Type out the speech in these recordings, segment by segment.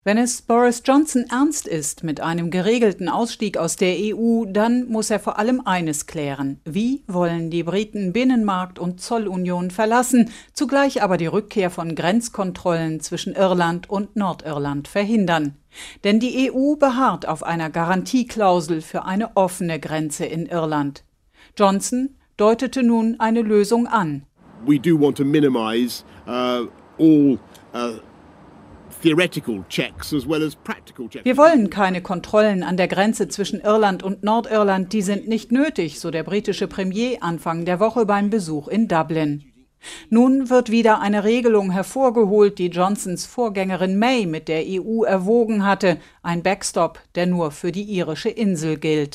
Wenn es Boris Johnson ernst ist mit einem geregelten Ausstieg aus der EU, dann muss er vor allem eines klären: Wie wollen die Briten Binnenmarkt und Zollunion verlassen, zugleich aber die Rückkehr von Grenzkontrollen zwischen Irland und Nordirland verhindern? Denn die EU beharrt auf einer Garantieklausel für eine offene Grenze in Irland. Johnson deutete nun eine Lösung an. We do want to minimize all theoretical checks as well as practical checks. Wir wollen keine Kontrollen an der Grenze zwischen Irland und Nordirland, die sind nicht nötig, so der britische Premier Anfang der Woche beim Besuch in Dublin. Nun wird wieder eine Regelung hervorgeholt, die Johnsons Vorgängerin May mit der EU erwogen hatte, ein Backstop, der nur für die irische Insel gilt.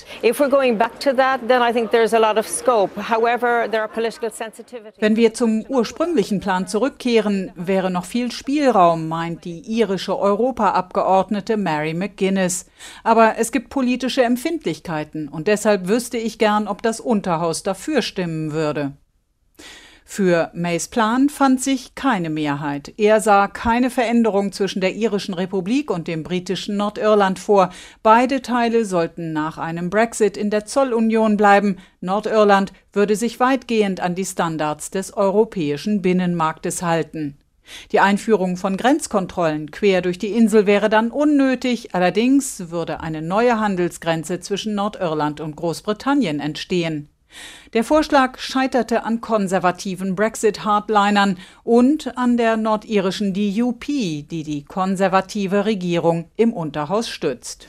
Wenn wir zum ursprünglichen Plan zurückkehren, wäre noch viel Spielraum, meint die irische Europaabgeordnete Mary McGuinness. Aber es gibt politische Empfindlichkeiten und deshalb wüsste ich gern, ob das Unterhaus dafür stimmen würde. Für Mays Plan fand sich keine Mehrheit. Er sah keine Veränderung zwischen der irischen Republik und dem britischen Nordirland vor. Beide Teile sollten nach einem Brexit in der Zollunion bleiben. Nordirland würde sich weitgehend an die Standards des europäischen Binnenmarktes halten. Die Einführung von Grenzkontrollen quer durch die Insel wäre dann unnötig, allerdings würde eine neue Handelsgrenze zwischen Nordirland und Großbritannien entstehen. Der Vorschlag scheiterte an konservativen Brexit-Hardlinern und an der nordirischen DUP, die die konservative Regierung im Unterhaus stützt.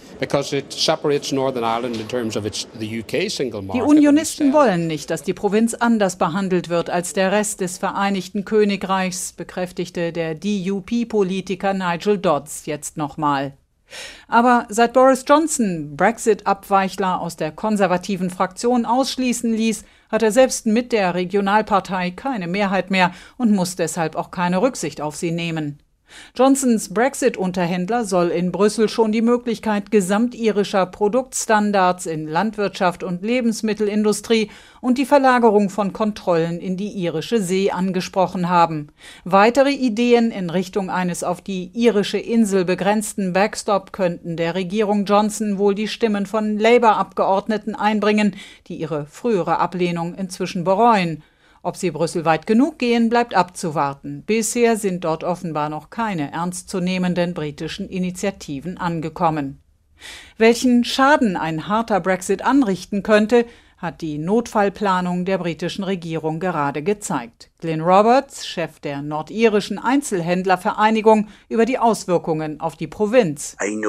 Die Unionisten wollen nicht, dass die Provinz anders behandelt wird als der Rest des Vereinigten Königreichs, bekräftigte der DUP-Politiker Nigel Dodds jetzt nochmal. Aber seit Boris Johnson Brexit-Abweichler aus der konservativen Fraktion ausschließen ließ, hat er selbst mit der Regionalpartei keine Mehrheit mehr und muss deshalb auch keine Rücksicht auf sie nehmen. Johnsons Brexit-Unterhändler soll in Brüssel schon die Möglichkeit gesamtirischer Produktstandards in Landwirtschaft und Lebensmittelindustrie und die Verlagerung von Kontrollen in die irische See angesprochen haben. Weitere Ideen in Richtung eines auf die irische Insel begrenzten Backstop könnten der Regierung Johnson wohl die Stimmen von Labour-Abgeordneten einbringen, die ihre frühere Ablehnung inzwischen bereuen. Ob sie Brüssel weit genug gehen, bleibt abzuwarten. Bisher sind dort offenbar noch keine ernstzunehmenden britischen Initiativen angekommen. Welchen Schaden ein harter Brexit anrichten könnte, hat die Notfallplanung der britischen Regierung gerade gezeigt. Glyn Roberts, Chef der nordirischen Einzelhändlervereinigung, über die Auswirkungen auf die Provinz. Ein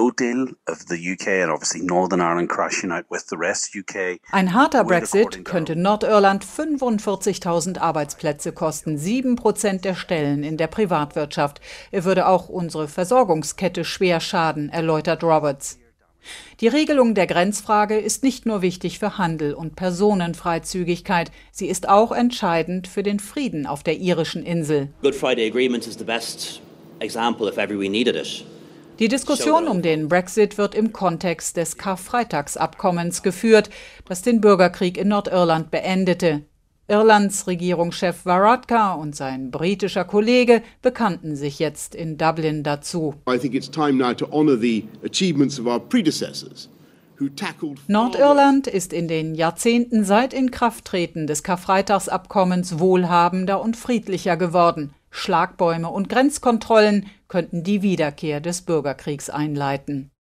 harter Brexit könnte Nordirland 45.000 Arbeitsplätze kosten, 7% der Stellen in der Privatwirtschaft. Er würde auch unsere Versorgungskette schwer schaden, erläutert Roberts. Die Regelung der Grenzfrage ist nicht nur wichtig für Handel und Personenfreizügigkeit, sie ist auch entscheidend für den Frieden auf der irischen Insel. Die Diskussion um den Brexit wird im Kontext des Karfreitagsabkommens geführt, das den Bürgerkrieg in Nordirland beendete. Irlands Regierungschef Varadkar und sein britischer Kollege bekannten sich jetzt in Dublin dazu. Nordirland ist in den Jahrzehnten seit Inkrafttreten des Karfreitagsabkommens wohlhabender und friedlicher geworden. Schlagbäume und Grenzkontrollen könnten die Wiederkehr des Bürgerkriegs einleiten.